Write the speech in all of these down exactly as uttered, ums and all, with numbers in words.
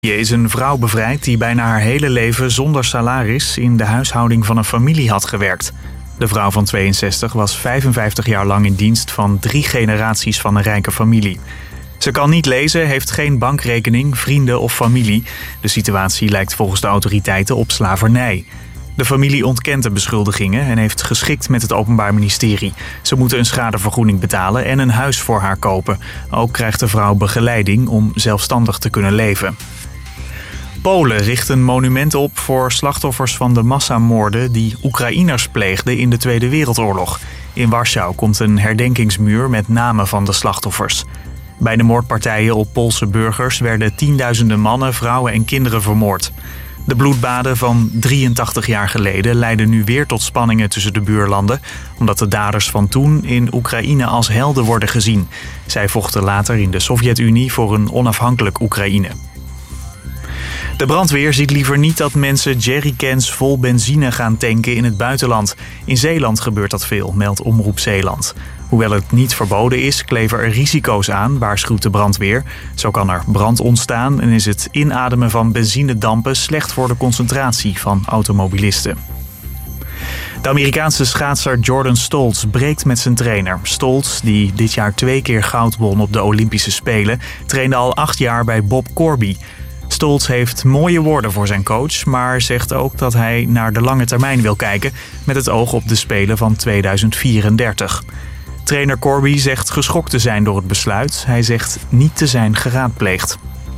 Je is een vrouw bevrijd die bijna haar hele leven zonder salaris in de huishouding van een familie had gewerkt. De vrouw van tweeënzestig was vijfenvijftig jaar lang in dienst van drie generaties van een rijke familie. Ze kan niet lezen, heeft geen bankrekening, vrienden of familie. De situatie lijkt volgens de autoriteiten op slavernij. De familie ontkent de beschuldigingen en heeft geschikt met het Openbaar Ministerie. Ze moeten een schadevergoeding betalen en een huis voor haar kopen. Ook krijgt de vrouw begeleiding om zelfstandig te kunnen leven. Polen richt een monument op voor slachtoffers van de massamoorden die Oekraïners pleegden in de Tweede Wereldoorlog. In Warschau komt een herdenkingsmuur met namen van de slachtoffers. Bij de moordpartijen op Poolse burgers werden tienduizenden mannen, vrouwen en kinderen vermoord. De bloedbaden van drieëntachtig jaar geleden leiden nu weer tot spanningen tussen de buurlanden, omdat de daders van toen in Oekraïne als helden worden gezien. Zij vochten later in de Sovjet-Unie voor een onafhankelijk Oekraïne. De brandweer ziet liever niet dat mensen jerrycans vol benzine gaan tanken in het buitenland. In Zeeland gebeurt dat veel, meldt Omroep Zeeland. Hoewel het niet verboden is, kleven er risico's aan, waarschuwt de brandweer. Zo kan er brand ontstaan en is het inademen van benzinedampen slecht voor de concentratie van automobilisten. De Amerikaanse schaatser Jordan Stoltz breekt met zijn trainer. Stoltz, die dit jaar twee keer goud won op de Olympische Spelen, trainde al acht jaar bij Bob Corby. Stoltz heeft mooie woorden voor zijn coach, maar zegt ook dat hij naar de lange termijn wil kijken met het oog op de Spelen van tweeduizend vierendertig. Trainer Corby zegt geschokt te zijn door het besluit. Hij zegt niet te zijn geraadpleegd.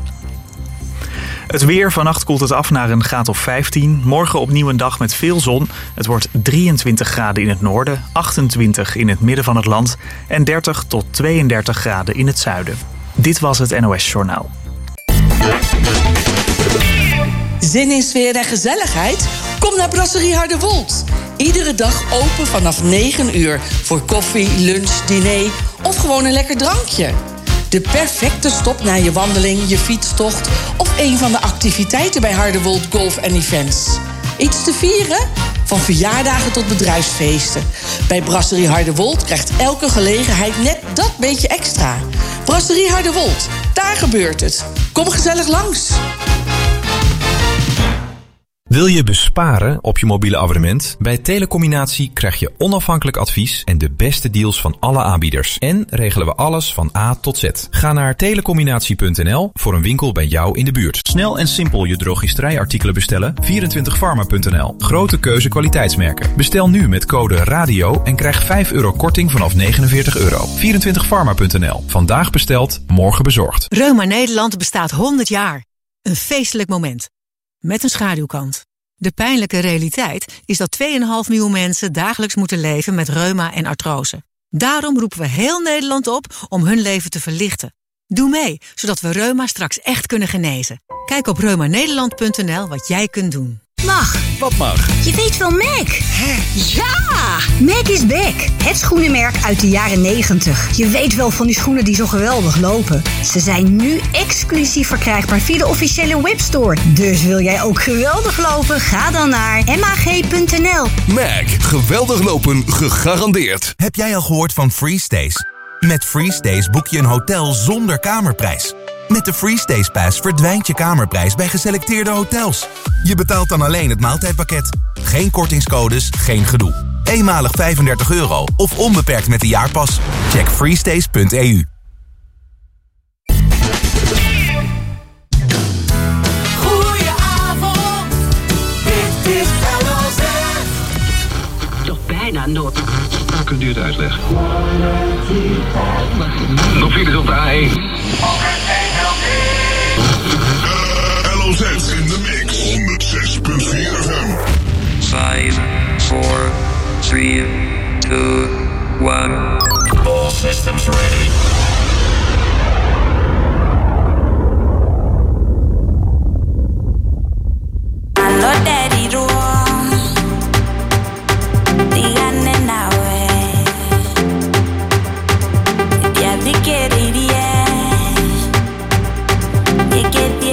Het weer, vannacht koelt het af naar een graad of vijftien. Morgen opnieuw een dag met veel zon. Het wordt drieëntwintig graden in het noorden, achtentwintig in het midden van het land en dertig tot tweeëndertig graden in het zuiden. Dit was het N O S Journaal. Zin in sfeer en gezelligheid? Kom naar Brasserie Harderwold. Iedere dag open vanaf negen uur voor koffie, lunch, diner of gewoon een lekker drankje. De perfecte stop na je wandeling, je fietstocht of een van de activiteiten bij Harderwold Golf en Events. Iets te vieren? Van verjaardagen tot bedrijfsfeesten. Bij Brasserie Harderwold krijgt elke gelegenheid net dat beetje extra. Brasserie Harderwold, daar gebeurt het. Kom gezellig langs. Wil je besparen op je mobiele abonnement? Bij Telecombinatie krijg je onafhankelijk advies en de beste deals van alle aanbieders. En regelen we alles van A tot Z. Ga naar telecombinatie punt n l voor een winkel bij jou in de buurt. Snel en simpel je drogisterijartikelen bestellen. vierentwintig pharma punt n l. Grote keuze kwaliteitsmerken. Bestel nu met code RADIO en krijg vijf euro korting vanaf negenenveertig euro. vierentwintig pharma punt n l. Vandaag besteld, morgen bezorgd. Reuma Nederland bestaat honderd jaar. Een feestelijk moment. Met een schaduwkant. De pijnlijke realiteit is dat twee komma vijf miljoen mensen dagelijks moeten leven met reuma en artrose. Daarom roepen we heel Nederland op om hun leven te verlichten. Doe mee, zodat we reuma straks echt kunnen genezen. Kijk op reuma nederland punt n l wat jij kunt doen. Mag. Wat mag? Je weet wel Mac. Hè? Ja! Mac is back. Het schoenenmerk uit de jaren negentig. Je weet wel van die schoenen die zo geweldig lopen. Ze zijn nu exclusief verkrijgbaar via de officiële webstore. Dus wil jij ook geweldig lopen? Ga dan naar m a g punt n l. Mac. Geweldig lopen gegarandeerd. Heb jij al gehoord van FreeStays? Met FreeStays boek je een hotel zonder kamerprijs. Met de FreeStays Pass verdwijnt je kamerprijs bij geselecteerde hotels. Je betaalt dan alleen het maaltijdpakket. Geen kortingscodes, geen gedoe. Eenmalig vijfendertig euro of onbeperkt met de jaarpas. Check freestays punt e u. Goedenavond, dit is L O Z. Toch bijna nood. Kunt u het uitleggen? Nog files op de A één. L O Z in de mix. honderd zes punt vier F M. vijf, vier, drie, twee, één. All systems ready. Lo te dirò, díganme nawe, ya te quería, te quería.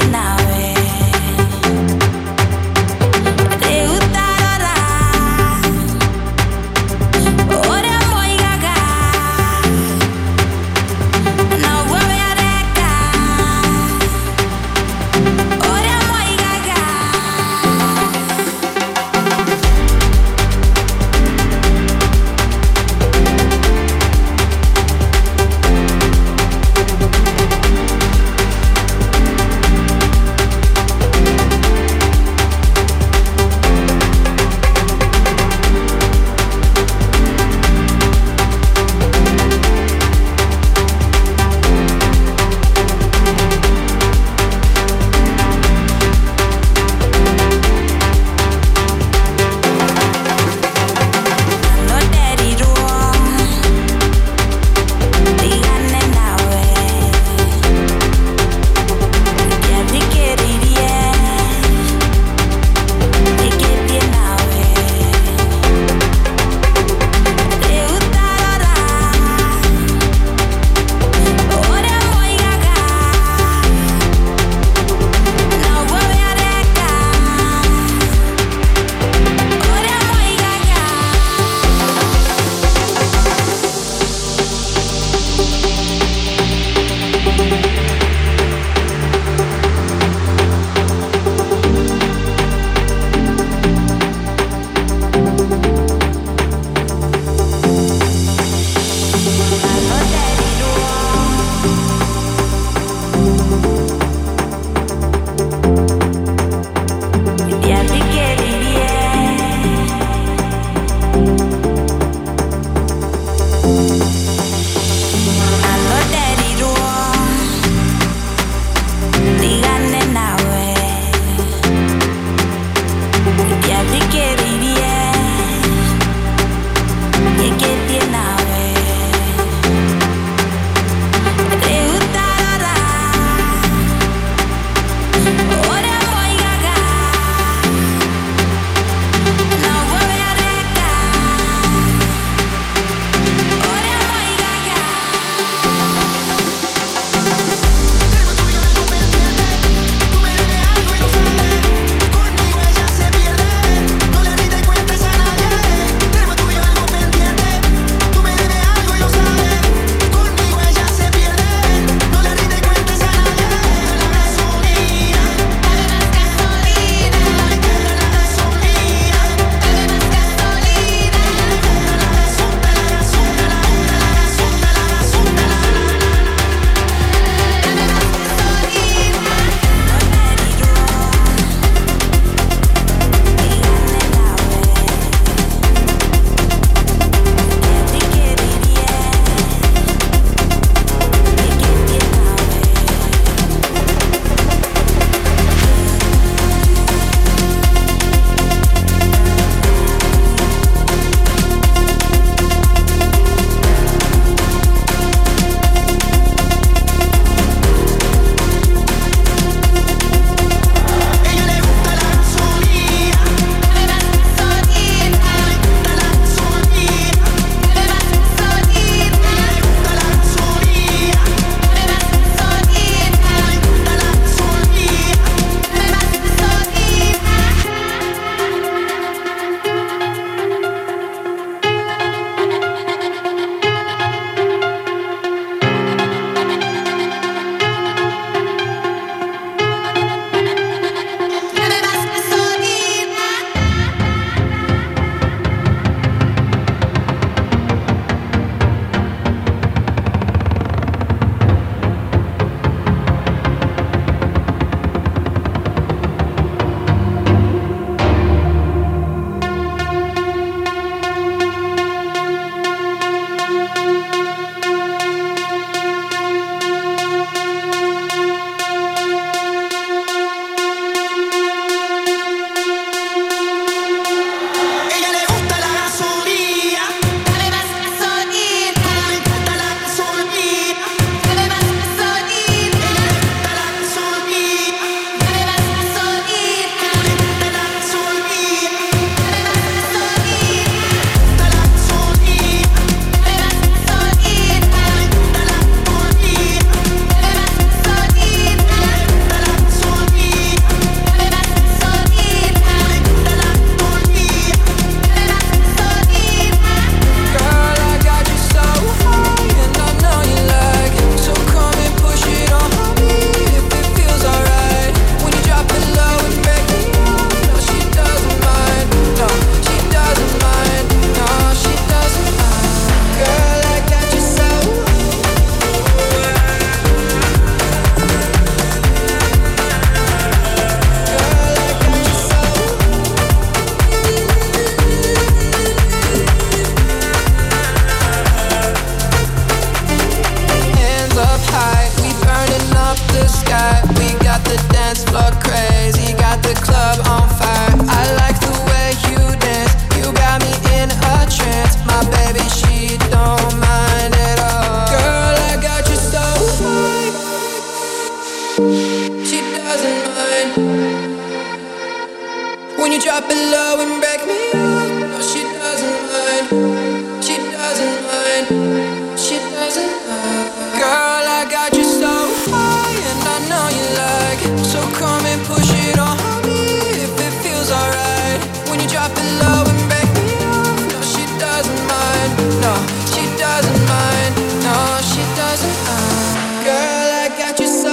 When you drop it low and break me up, no, she doesn't mind. She doesn't mind. She doesn't mind. Girl, I got you so high, and I know you like it. So come and push it on me if it feels alright. When you drop it low and break me up, no, she doesn't mind. No, she doesn't mind. No, she doesn't mind. Girl, I got you so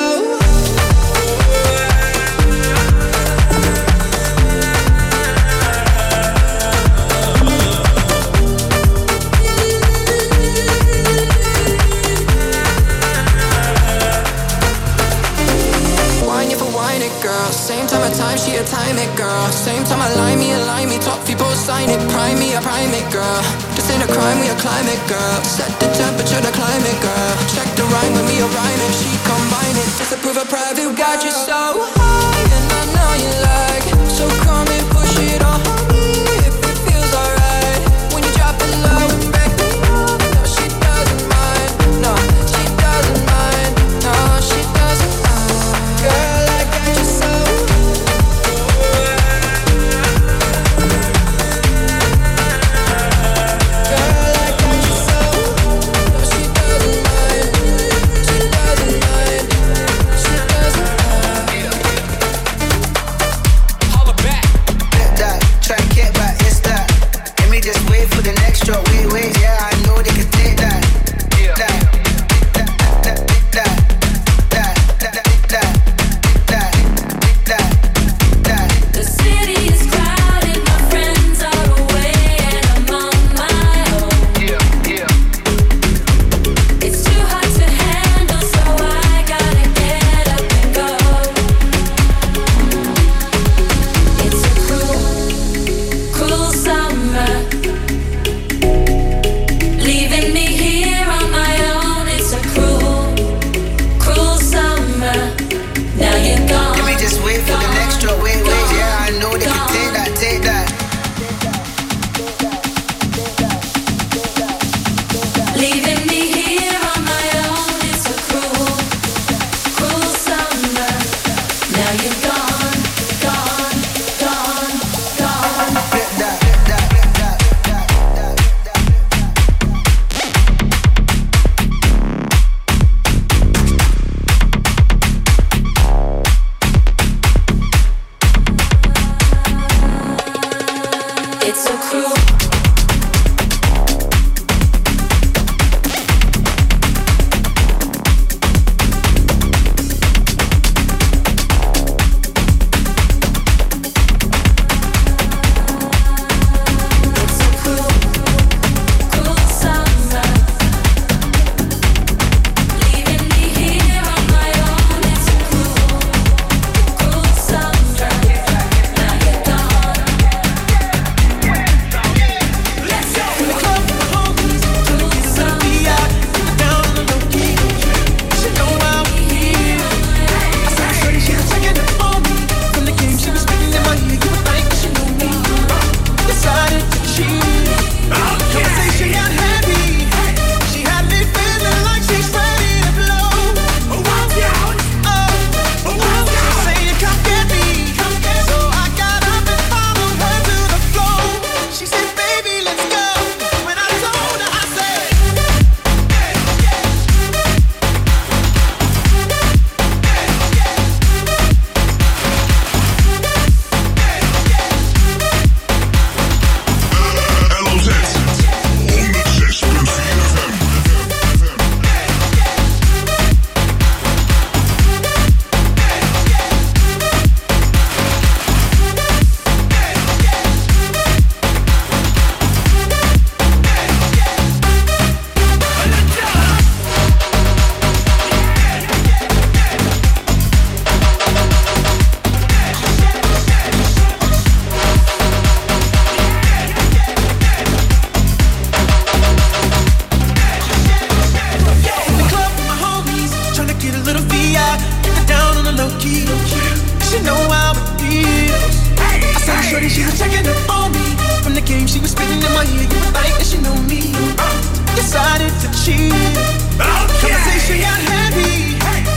girl. Same time I time, she a time it, girl. Same time I line me, align me, top people sign it, prime me, I prime it, girl. This ain't a crime, we a climate, girl. Set the temperature, the climate, girl. Check the rhyme with me, a rhyme and she combine it. Disapprove a private, got you so high, and I know you like it. So come and push it on me if it feels alright. When you drop it low and back me up, no, she doesn't mind. No, she doesn't mind. No, she doesn't mind. Girl, I got you so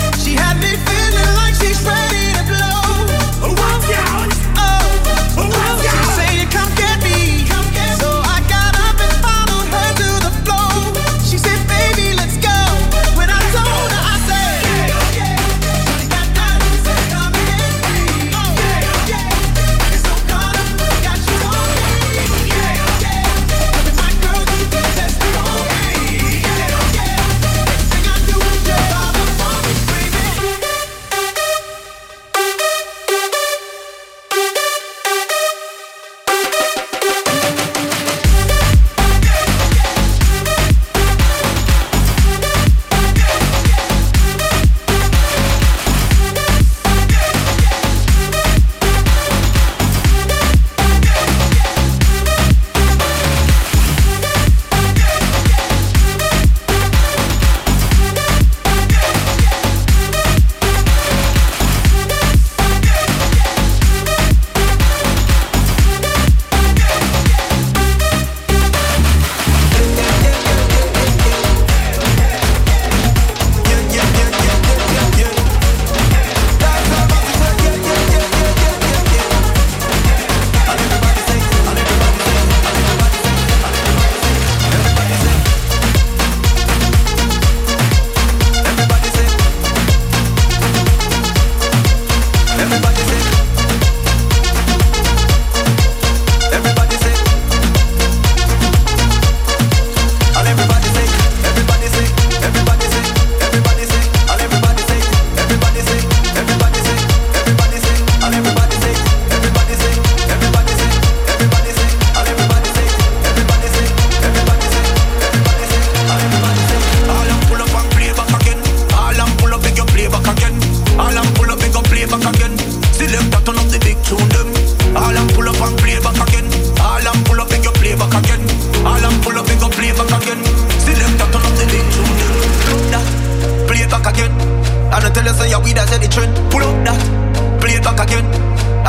Oh,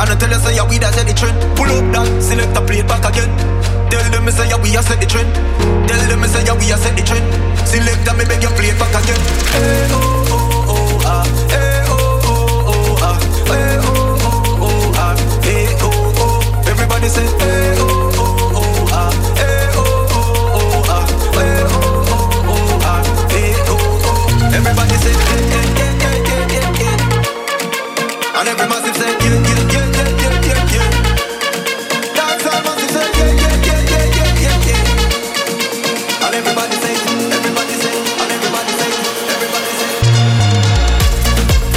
And I tell you say yeah we that set the trend. Pull up that, select a plate back again. Tell them me say yeah we a set the trend. Tell them me say yeah we a set the trend. Select and me beg you play it back again. Hey oh oh oh ah, hey oh oh oh ah, hey oh oh oh ah, hey oh oh. Everybody say hey oh oh oh ah, hey oh oh oh ah, hey oh oh oh ah, hey oh oh. Everybody say hey hey hey hey hey hey. And every massive say yeah yeah yeah yeah yeah yeah yeah. Dance all massive say yeah yeah yeah yeah yeah yeah yeah. And everybody say, everybody say, and everybody say, everybody say.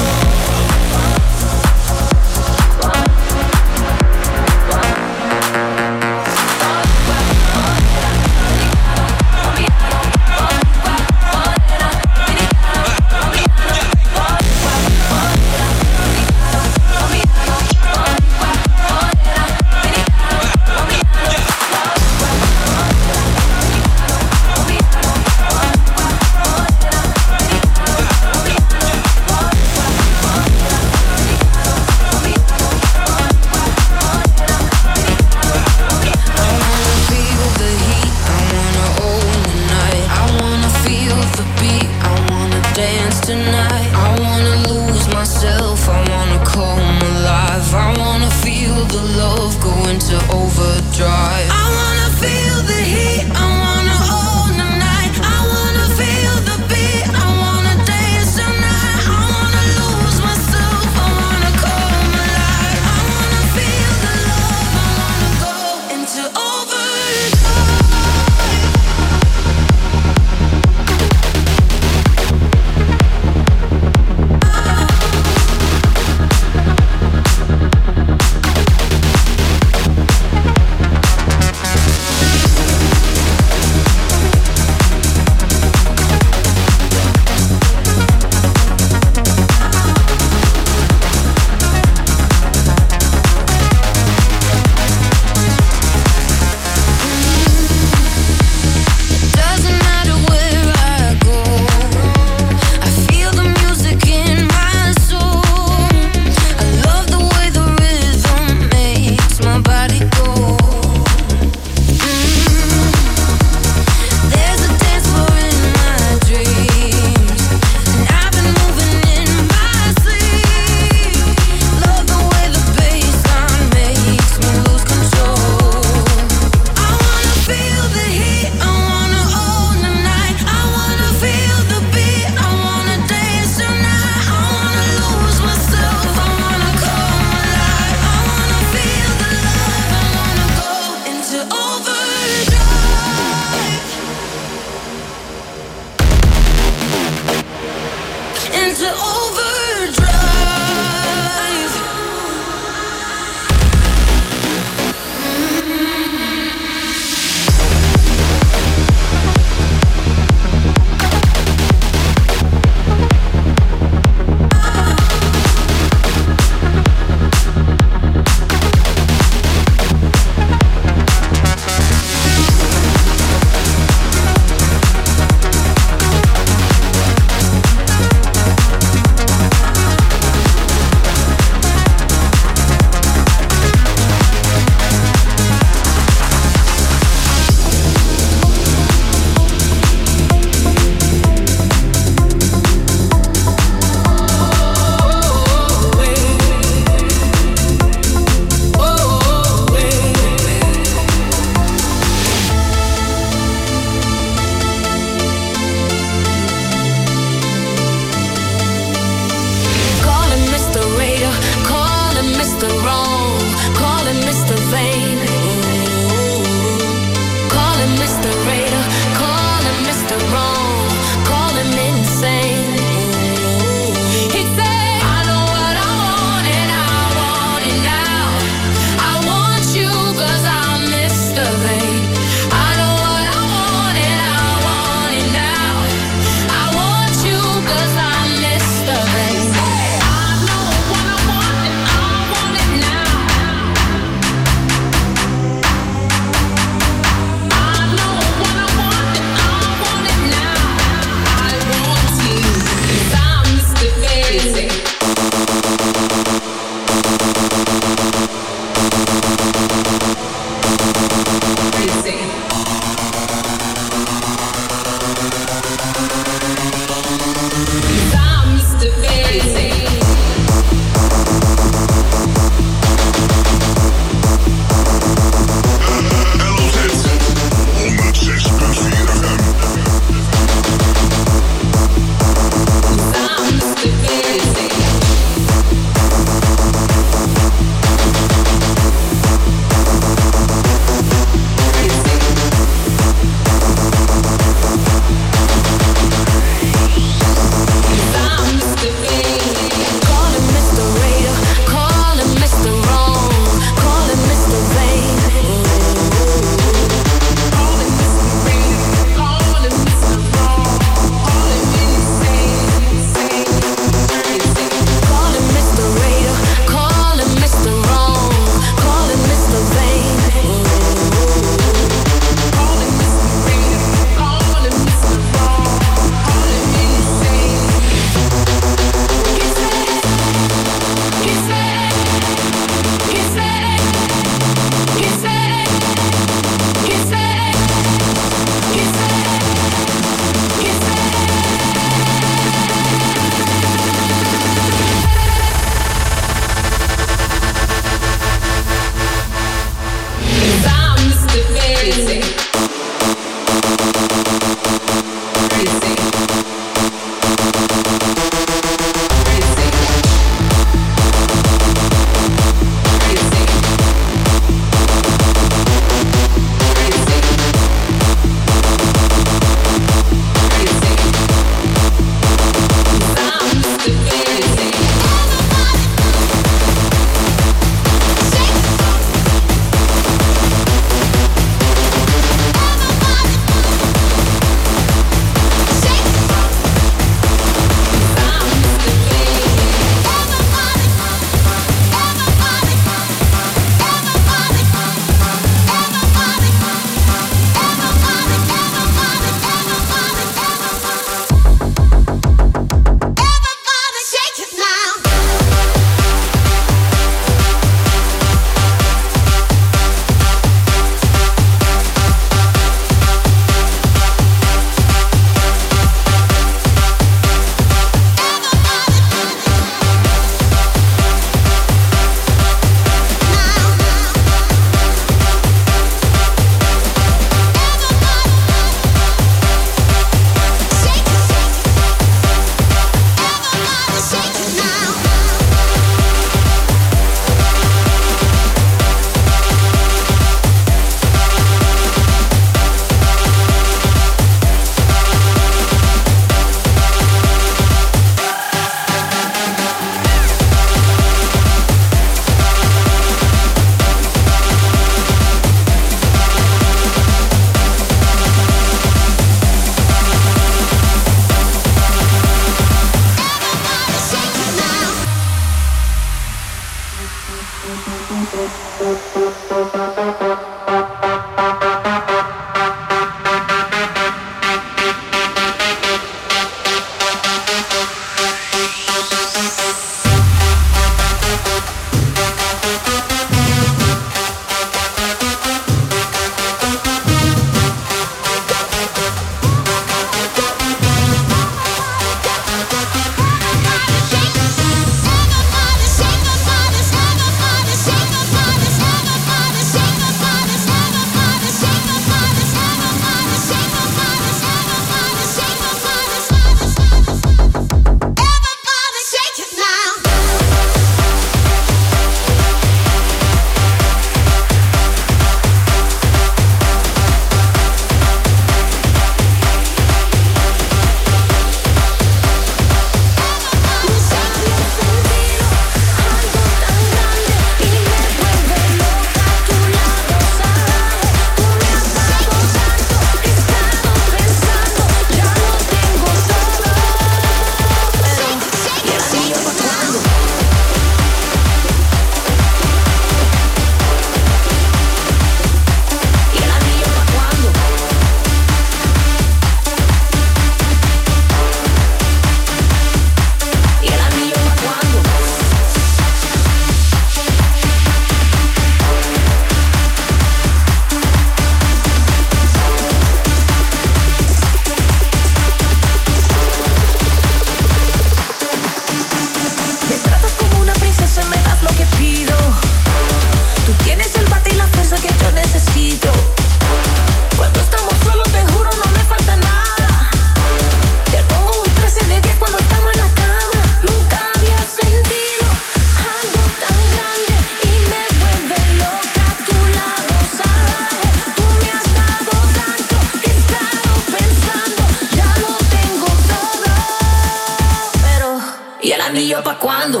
anillo pa' cuándo.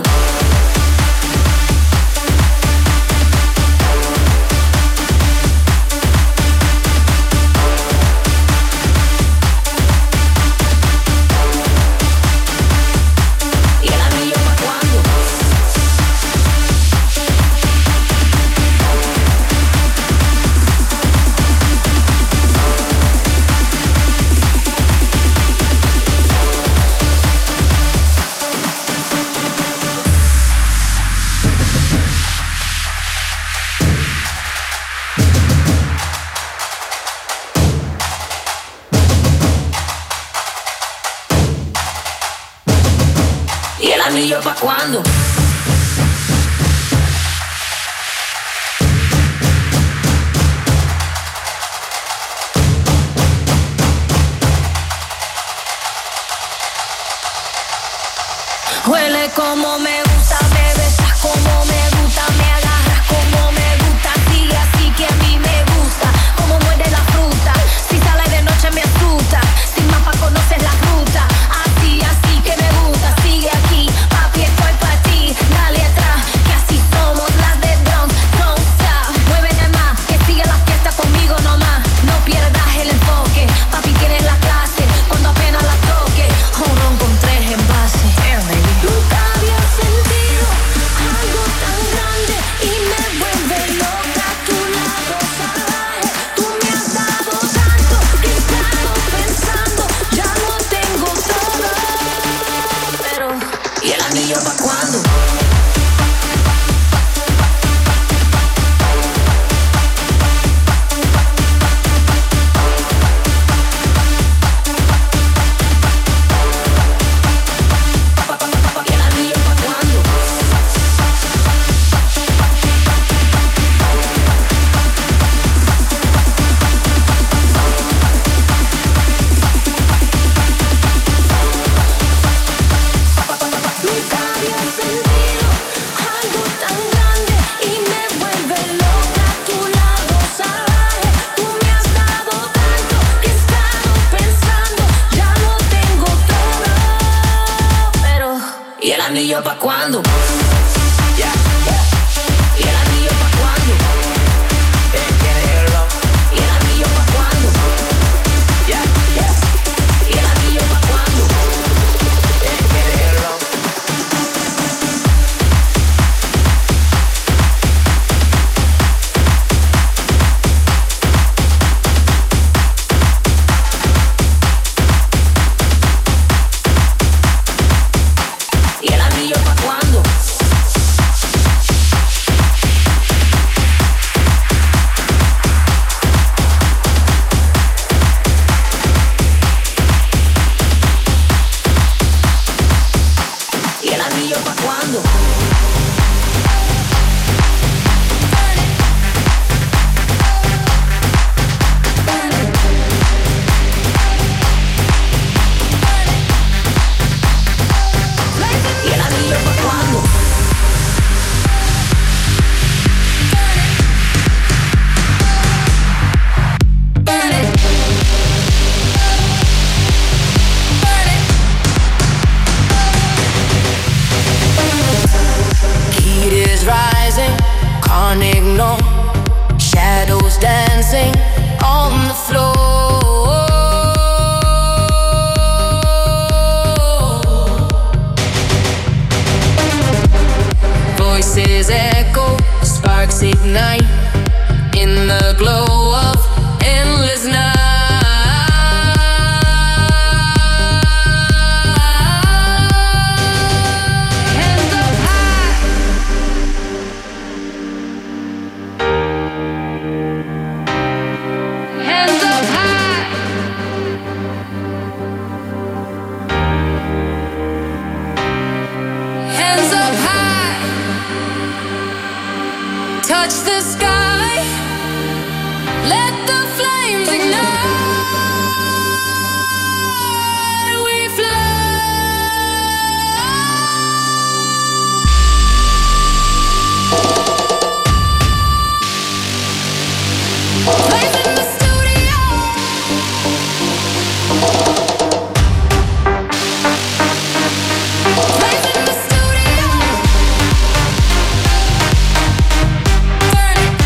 ¿Y el anillo pa' cuándo? Huele como me gusta, me besas como me gusta, me agarras como me gusta, sigue así que a mí me gusta, como muerde la fruta, si sale de noche me asusta, sin mapa conoces la ruta, así, así que me gusta, sigue aquí, papi estoy pa' ti, dale atrás, que así somos las de Bronx, don't stop, muévete más, que sigue la fiesta conmigo nomás, no pierdas el enfoque, papi tienes la clase, cuando apenas la toque, un ron con tres envases. Nunca había sentido algo tan grande y me vuelve loca tu lado salvaje. Tú me has dado tanto que he estado pensando, ya lo tengo todo. Pero, ¿y el anillo pa' cuándo? ¿Anillo pa' cuándo? Yeah, yeah. ¿Y el anillo pa' cuándo? Eh, ¿quieres verlo? ¿Y el anillo pa' cuándo? Yeah, yeah. ¿Y el anillo pa' cuándo? Eh, ¿quieres verlo? anillo pa' cuando. Y el anillo pa' cuando. Heat is rising, can't ignore. Shadows dancing on the floor. Voices echo, sparks ignite in the glow of endless night. Hands up high. Hands up high. Hands up high. Touch the sky. Let the flames ignite. We fly. Live in the studio. Live in the studio. Burn it.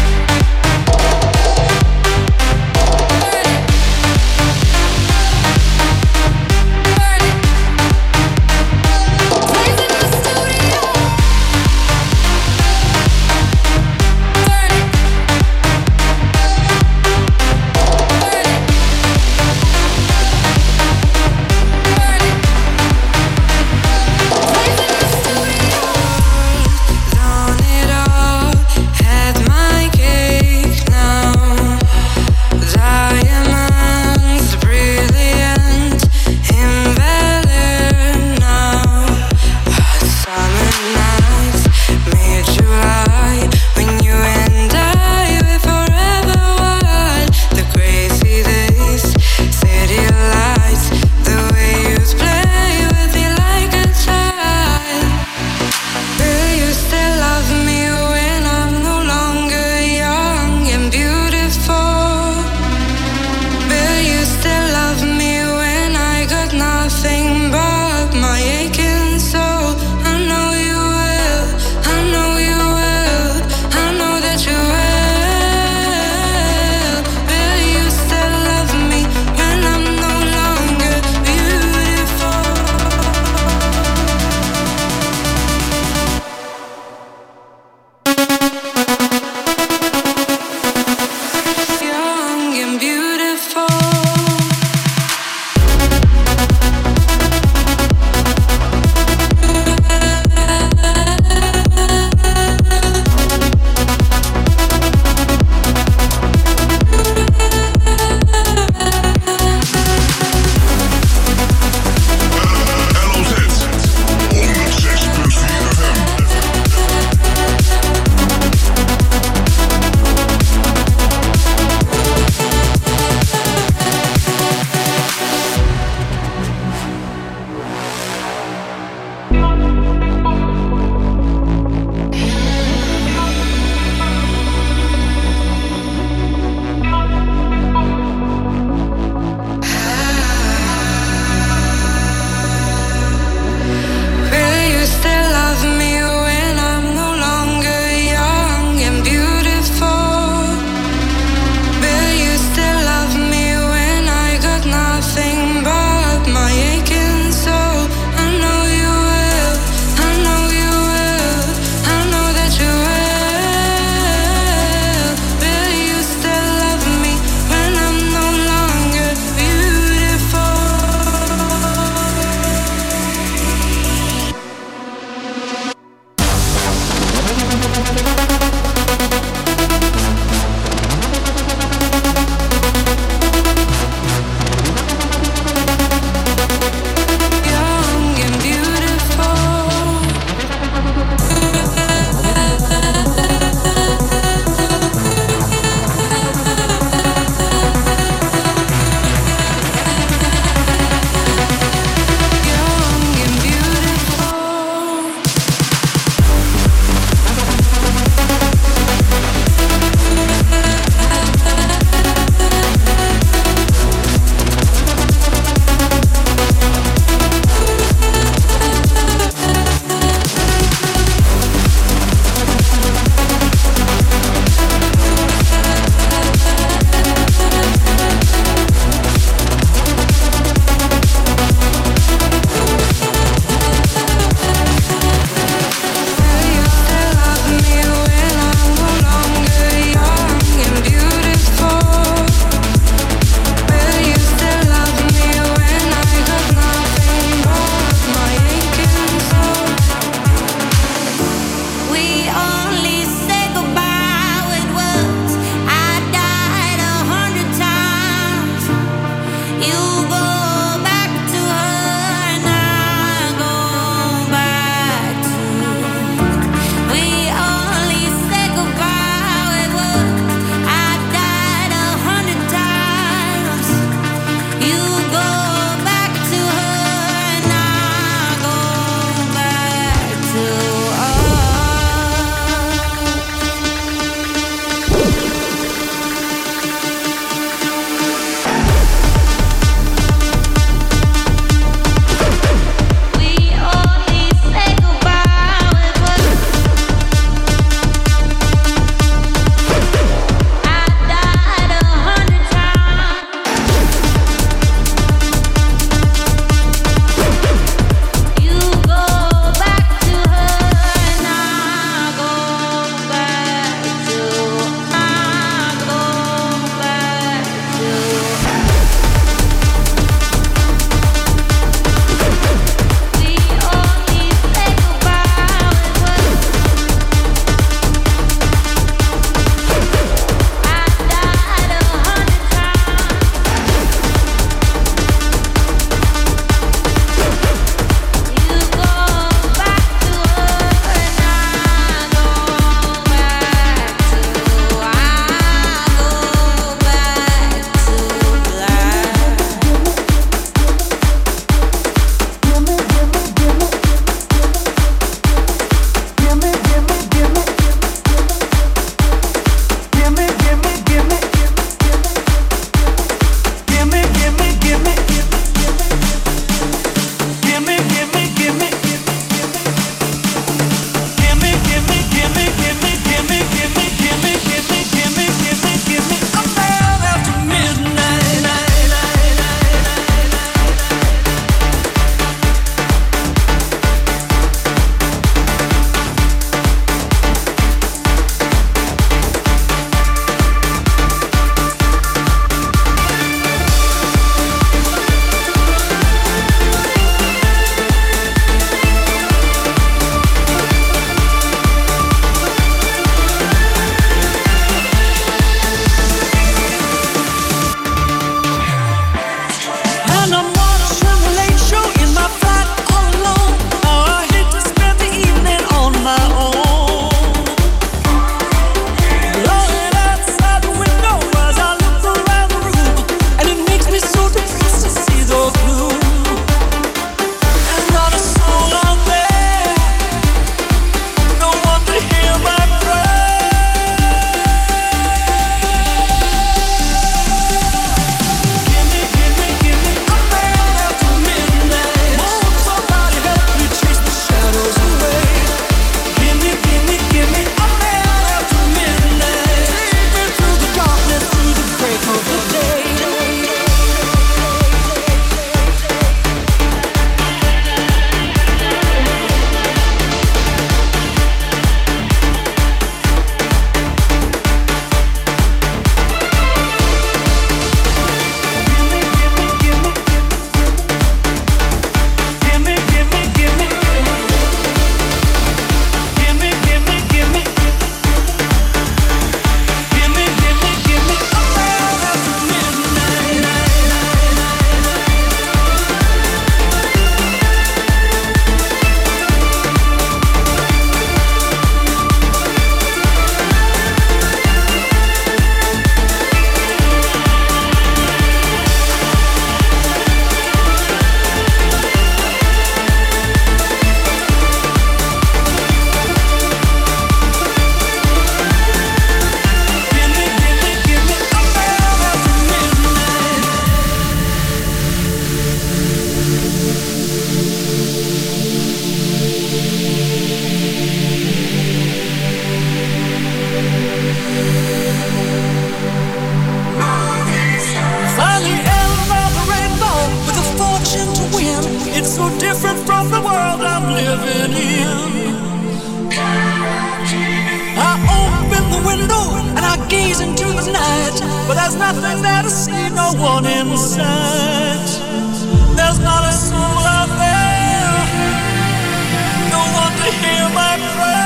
but there's nothing there to see, no one in sight. There's not a soul out there, no one to hear my cry.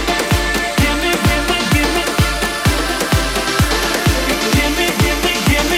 Give me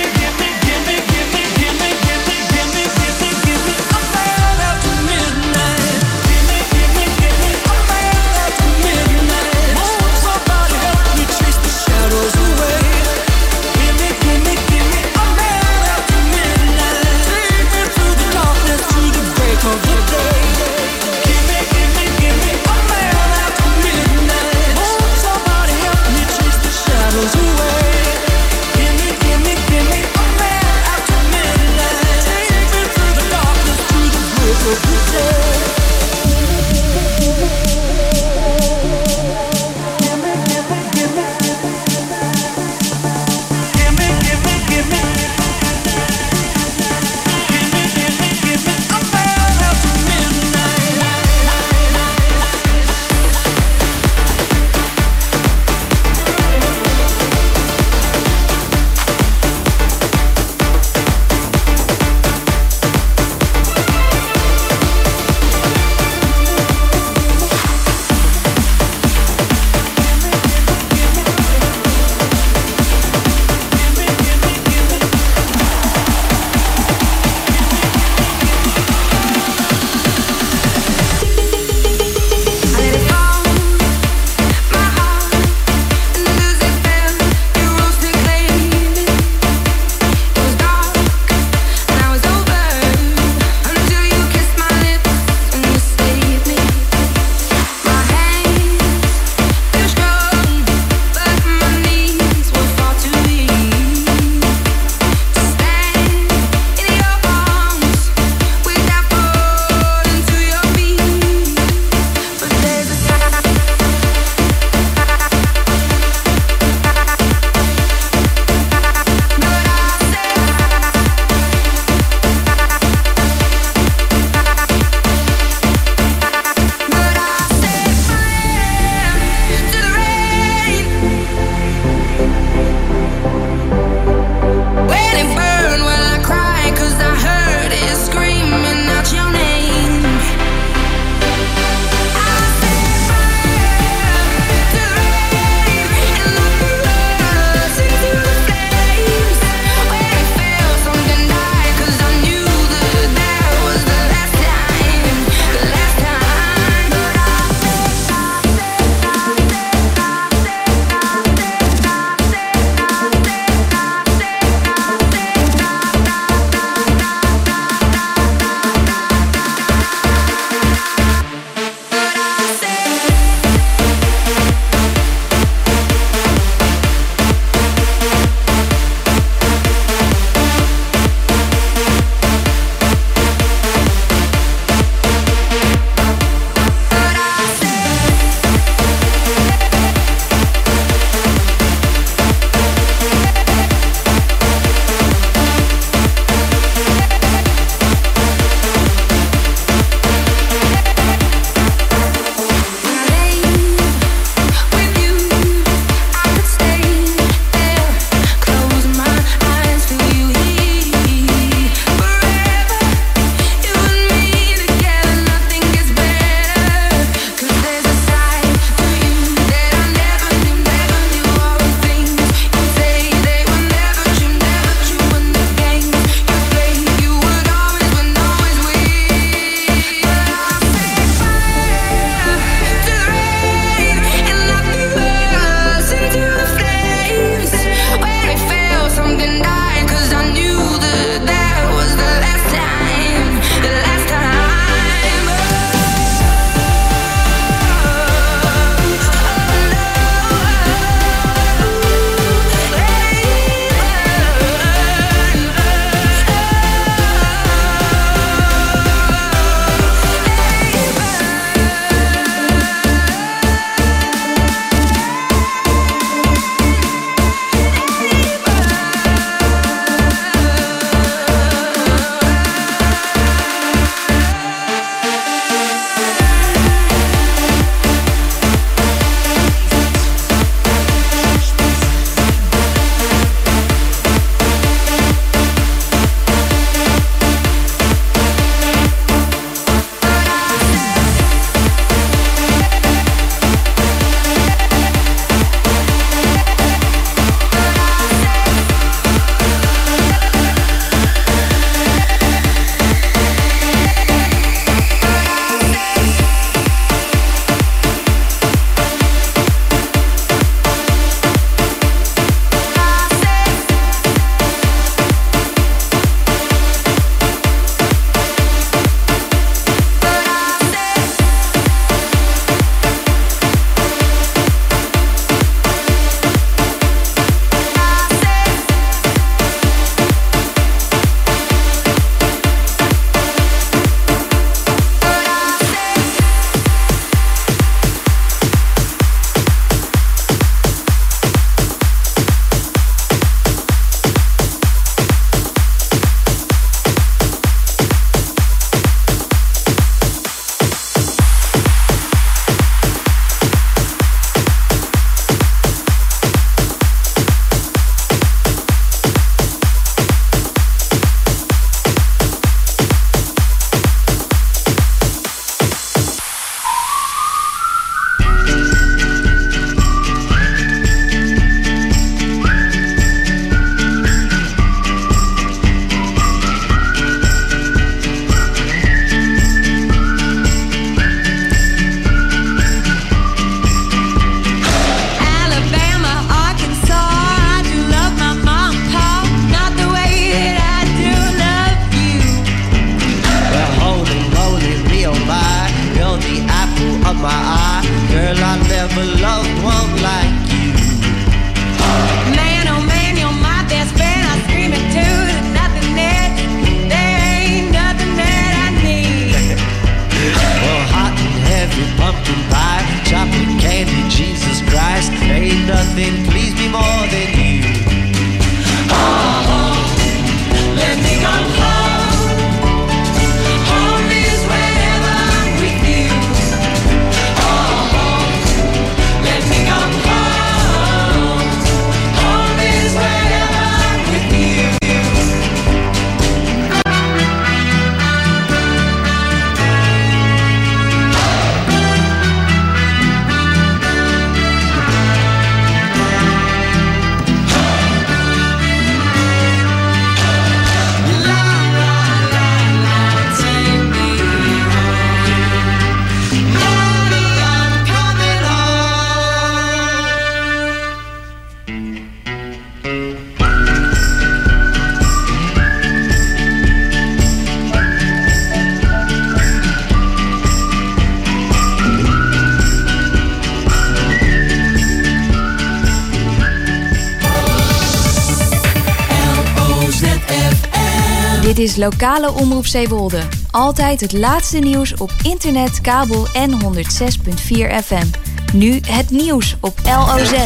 Dit is lokale Omroep Zeewolde. Altijd het laatste nieuws op internet, kabel en honderd zes komma vier F M. Nu het nieuws op L O Z.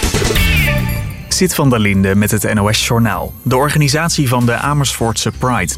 Zit van der Linde met het N O S Journaal. De organisatie van de Amersfoortse Pride